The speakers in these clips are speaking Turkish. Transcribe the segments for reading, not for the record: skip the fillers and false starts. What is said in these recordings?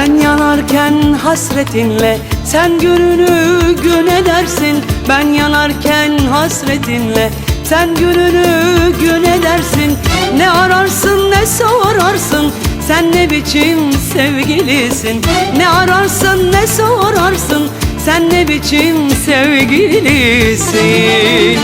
Ben yanarken hasretinle sen gününü gün edersin. Ben yanarken hasretinle sen gününü gün edersin. Ne ararsın ne sorarsın, sen ne biçim sevgilisin. Ne ararsın ne sorarsın, sen ne biçim sevgilisin.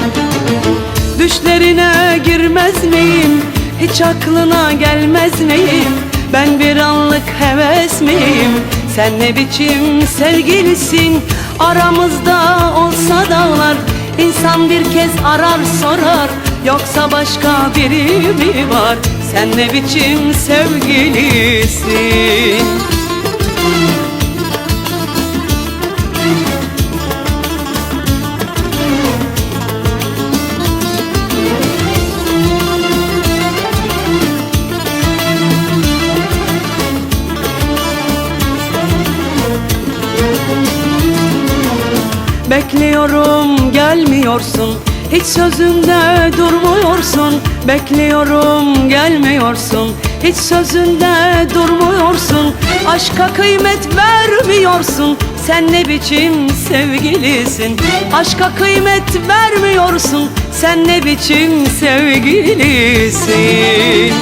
Düşlerine girmez miyim, hiç aklına gelmez miyim? Ben bir anlık heves miyim, sen ne biçim sevgilisin? Aramızda olsa dağlar, insan bir kez arar sorar, yoksa başka biri mi var? Sen ne biçim sevgilisin? Bekliyorum gelmiyorsun, hiç sözünde durmuyorsun. Bekliyorum gelmiyorsun, hiç sözünde durmuyorsun. Aşka kıymet vermiyorsun, sen ne biçim sevgilisin? Aşka kıymet vermiyorsun, sen ne biçim sevgilisin?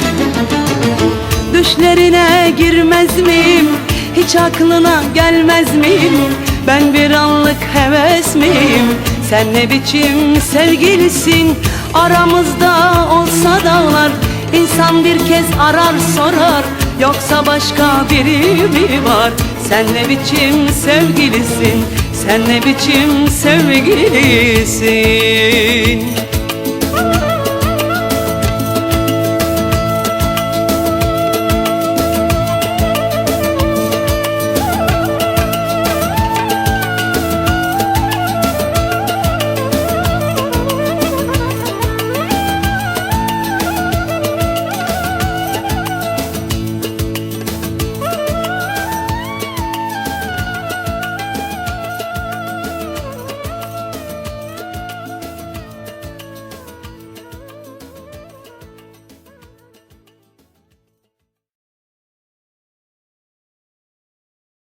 Düşlerine girmez miyim, hiç aklına gelmez miyim? Ben bir anlık heves miyim, sen ne biçim sevgilisin? Aramızda olsa dağlar, insan bir kez arar sorar, yoksa başka biri mi var? Sen ne biçim sevgilisin, sen ne biçim sevgilisin?